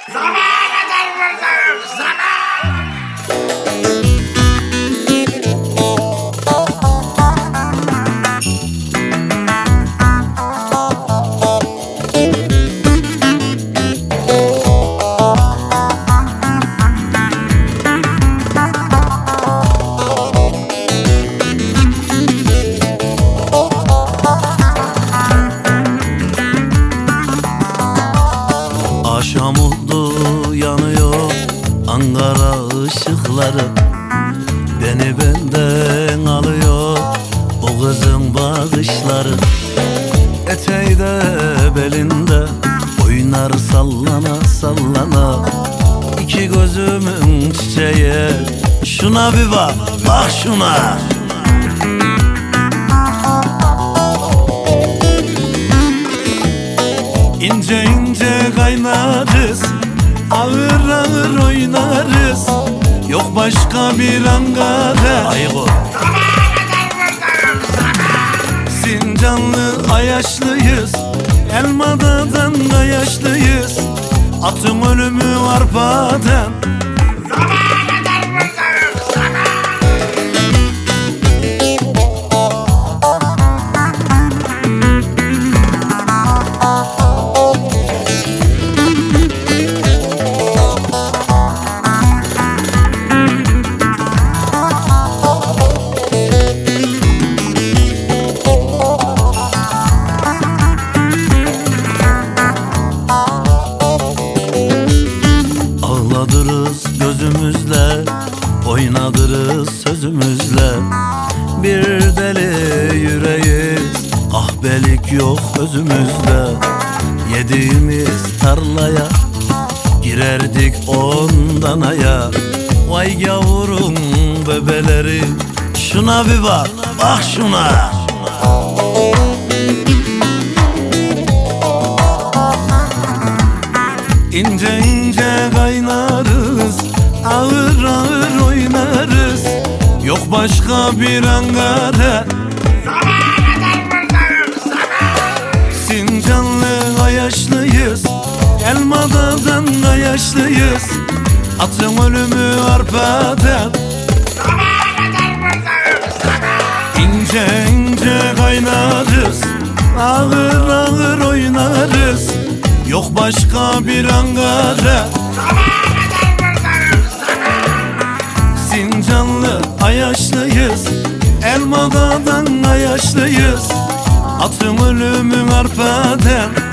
Zaman kadar buradayım, zaman! Akşam oldu yanıyor Ankara ışıkları, beni benden alıyor o kızın bakışları. Eteği de belinde oynar sallana sallana, iki gözümün çiçeği. Şuna bir bak, bak şuna. İnce ince kaynarız, ağır ağır oynarız. Yok başka bir Ankara. Sincanlı Ayaşlıyız, Elmadağ'dan Ayaşlıyız. Atın ölümü arpadan. Ağladırız gözümüzle, oynadırız sözümüzle. Bir deli yüreğiz, kahpelik yok özümüzde. Yediğimiz tarlaya girerdik ondan aya. Vay yavrum bebeleri, şuna bir bak, bak şuna. İnce ince kaynarız, ağır ağır oynarız. Yok başka bir Ankara. Sincanlı Ayaşlıyız, Elmadağ'dan Ayaşlıyız. Atın ölümü arpadan. İnce ince kaynarız, ağır ağır oynarız. Yok başka bir Ankara. Sincanlı Ayaşlıyız, Elmadağ'dan Ayaşlıyız. Atın ölümün arpadan.